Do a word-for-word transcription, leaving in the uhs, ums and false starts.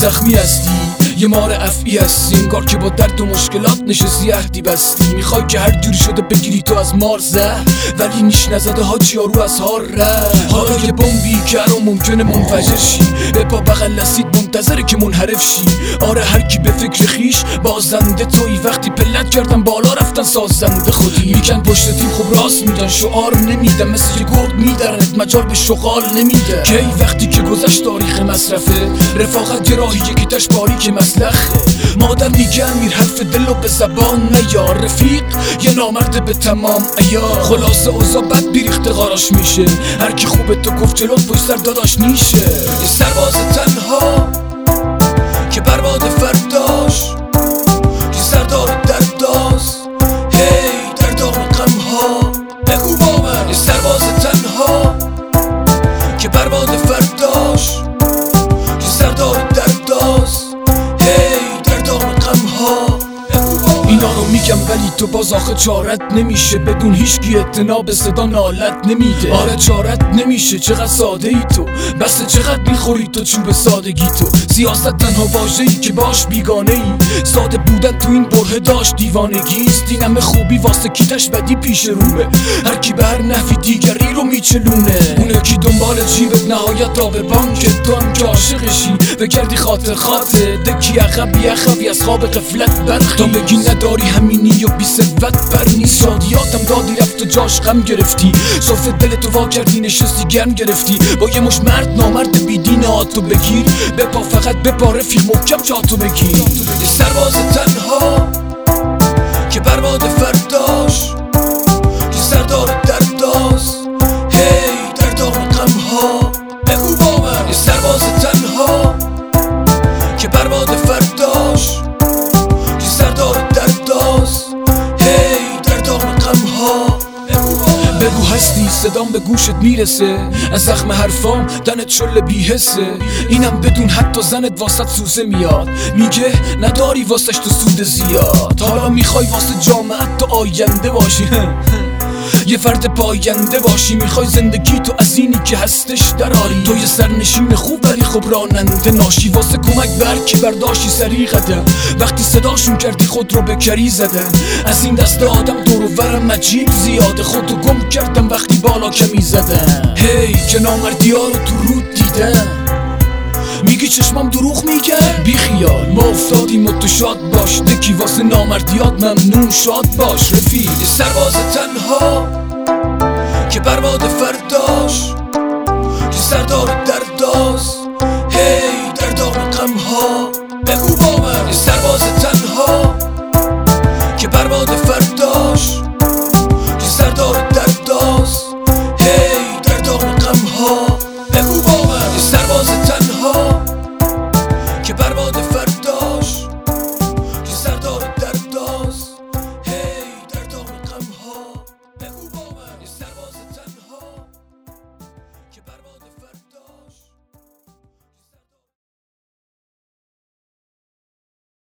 زخمی هستی یه مار افعی هستی، انگار که با درد و مشکلات نشستی عهدی بستی. میخوای که هر جوری شده بگیری تو از مار زه، ولی نیش نزده حاجی یارو از هار ره. حالا یه بمبی که هر ممکنه منفجر شی، به پا بغل لسید منتظره که منحرف شی. آره هر کی به فکر خیش بازنده توی، وقتی پلت کردن بالا رفتن سازنده خودی. میکن پشت تیم خب راست میدن، شعار نمیدن، مثل یه گرد میدرنت مجال به شغال نمیده. کی وقتی که گذشت تاریخ مصرفه، رفاقت یه راهیه که تاش باریک مسلخه. مادر میگه امیر حرف دلو به زبان نیار، رفیق یه نامرد به تمام ایار. خلاصه اوضاع بد بیریخته غاراش میشه، هر کی خوبه تو گفت جلوت پشت سر داداش نیشه. یه سرباز تنها که برباد فرداش، یه سردار درداز هی در دام غمها. بگو با من یه سرباز تنها که برباد فرداش، یه سردار درداز هی در دام غمها. اینا رو میگم ولی تو باز آخه چارت نمیشه، بدون هیچکی اعتنا به صدا نالت نمیده. آره چارت نمیشه، چقدر ساده ای تو، بس چقدر میخوری تو چوب سادگی تو. سیاست تنها واژه‌ای که باش بیگانه ای، ساده بودن تو این بره داشت دیوانگیست. این همه خوبی واسه کیتش بدی پیش روه، هر کی به هر نحوی دیگری رو میچلونه. اونه کی دنبال جیبت نهایت تا به بانکت، تو هم که عاشقشی بگردی خاطر خاطر دکی عقبی عقبی از خواب غفلت برخی. تا بگی نداری همینی و بی ثروت بر نیست، شادیاتم دادی رفت و جاش غم گرفتی. صفه دلتو وا کردی نشستی گرم گرفتی، با یه مش مرد نامرد بیدین آتو بگیر. بپا فقط بپا رفیق محکم جاتو بگیر. یه سرباز تنها که برباد فرداش، یه سردار درداز هی در دام غمها. بگو با من یه سرباز تنها که برباد فرداش، یه سردار درداز هی در دام غمها. بگو هستی صدام به گوشت میرسه، از زخم حرفام دنت شل بیحسه. اینم بدون حتی زنت واسط سوزه میاد، میگه نداری واسش تو سود زیاد. حالا میخوای واسه جامعت تو آینده باشی، یه فرد پاینده باشی. میخوای زندگی تو از اینی که هستش دراری، تو یه سرنشین خوب ولی خب راننده ناشی. واسه کمک برکی برداشتی سری قدم، وقتی صداشون کردی خود رو به کری زدن. از این دست آدم دور و برم عجیب زیاده، خودو گم کردم وقتی بالا کمی زدن. هی که نامردی ها رو تو رود دیدم، میگی چشمام دروغ میگن. بی خیال ما افتادیم و تو شاد باش، دکی واسه نامردیات ممنون شاد باش. رفیق یه سرباز تنها که برباد فرداش، یه سردار درداز هی در دام غمها. بگو با من یه سرباز تنها